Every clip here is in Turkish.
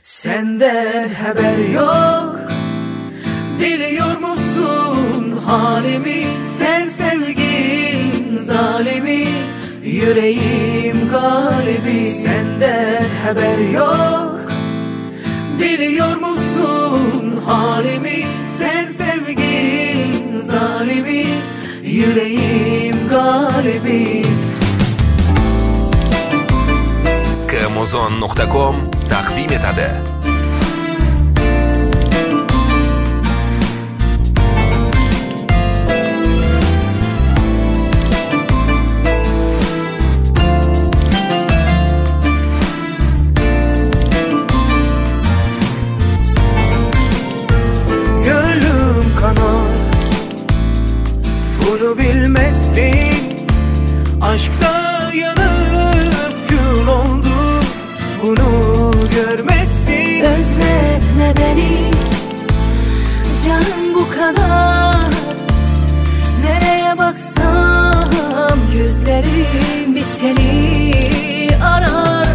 Senden haber yok. Biliyor musun halimi? Sen sevgin zalimi, yüreğim galibi. Senden haber yok. Biliyor musun halimi? Sen sevgin zalimi, yüreğim galibi. Kmozon.com taqdim etadi. Gönlüm kanar, bunu bilmezsin. Aşkta yanıp kül oldu, bunu görmezsin. Özletme beni, canım bu kadar. Nereye baksam gözlerim bir seni arar.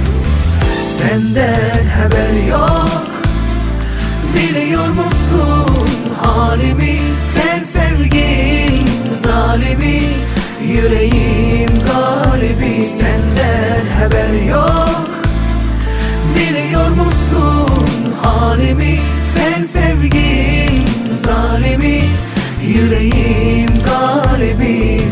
Senden haber yok. Biliyor musun halimi? Sen sevgin zalimi, yüreğim galibi. Senden haber yok. Biliyor musun halimi? Sen sevgin zalimi, yüreğim galibi.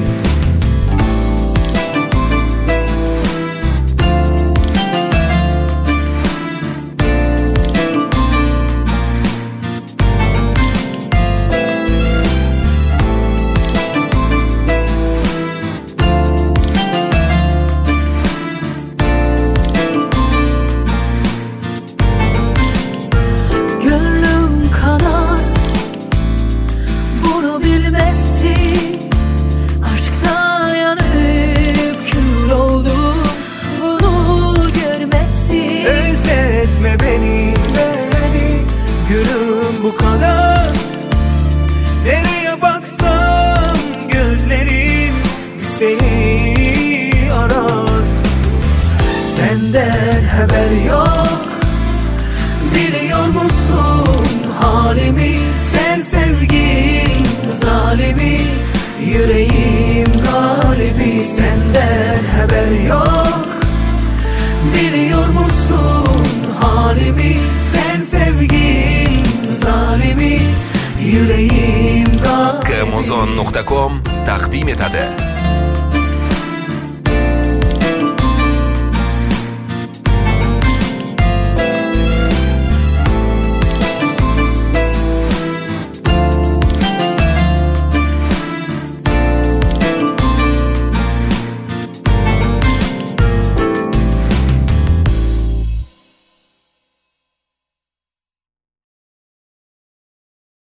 Aşkta yanıp kül oldu, bunu görmezsin. Özletme beni, gülüm bu kadar. Nereye baksam gözlerim seni arar. Senden haber yok. Biliyor musun halimi? Sen sevgin zalimi, yüreğim galibi. Senden haber yok. Biliyor musun halimi? Sen sevgin zalimi, yüreğim galibi. Kmozon.com taqdim etadi.